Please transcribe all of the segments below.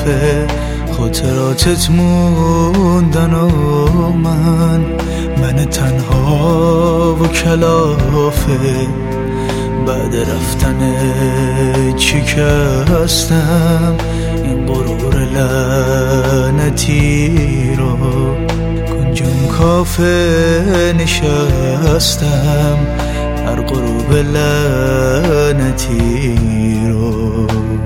خاطراتت موندن و من تنها و کلافه. بعد رفتن چی کستم این غرور لعنتی رو، کنجم کافه نشستم هر غروب لعنتی رو.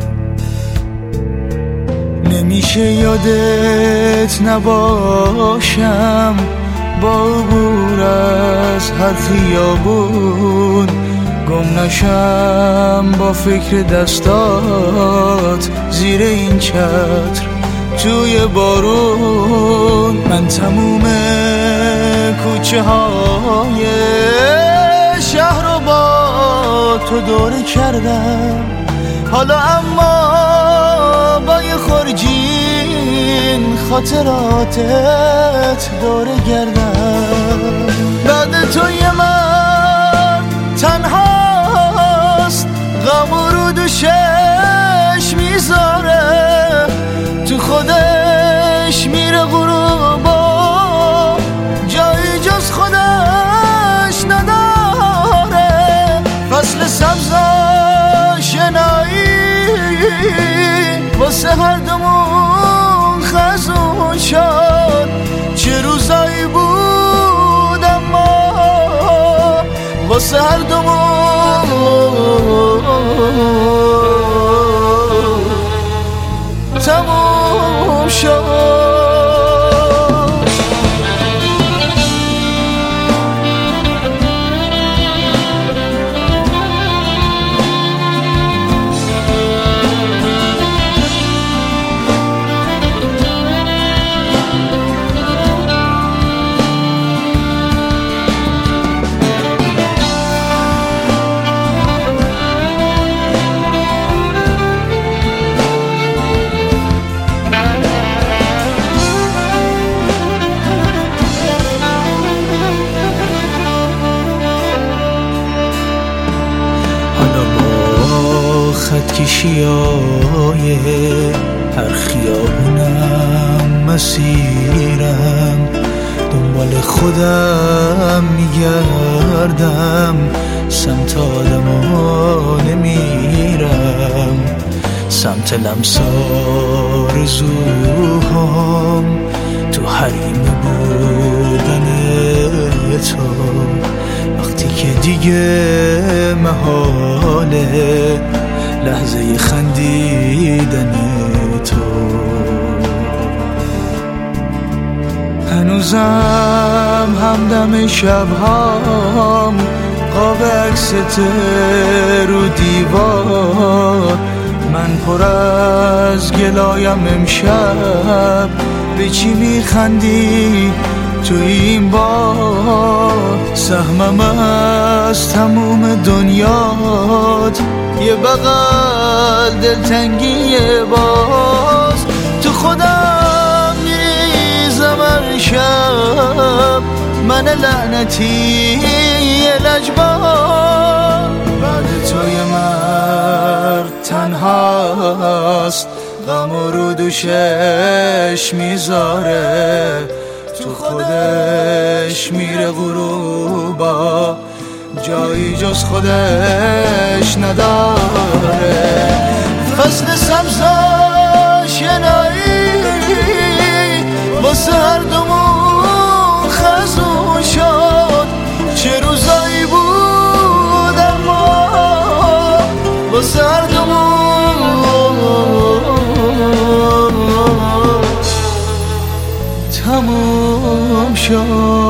نمیشه یادت نباشم با عبور از هر خیابون، گم نشم با فکر دستات زیر این چتر توی بارون. من تموم کوچه های شهر رو با تو دوره کردم، حالا اما با یه خورجین خاطراتت دوره گردم. بعد توی من تنهاست، غم و رو دوشش میذاره، تو خودش میره غروبا، جایی جز خودش نداره. فصل سبزش نایی واسه هر دومون خزون شد، چه روزایی بود اما واسه هر دومون تموم شد. خط کشیای هر خیابونم مسیرم، دنبال خودم میگردم، سمت آدما نمیرم، سمت لمس آرزوهام، تو حریم بودن تو، وقتی که دیگه محاله لحظه خندیدن تو. هنوزم همدم شبهام قاب عکست رو دیوار، من پر از گلایم امشب، به چی میخندی تو این بار؟ سهمم از تموم دنیات یه بغل دلتنگی باز، تو خودم میریزم هر شب، من لعنتی لجبار. بعد توی مرد تنهاست، غم و رو دوشش میذاره، تو خودش میره غروبا، جایی جز خودش نداره. فصل سبزش نایی واسه هر دومون خزون شد، چه روزایی بود اما واسه هر دومون تموم شد.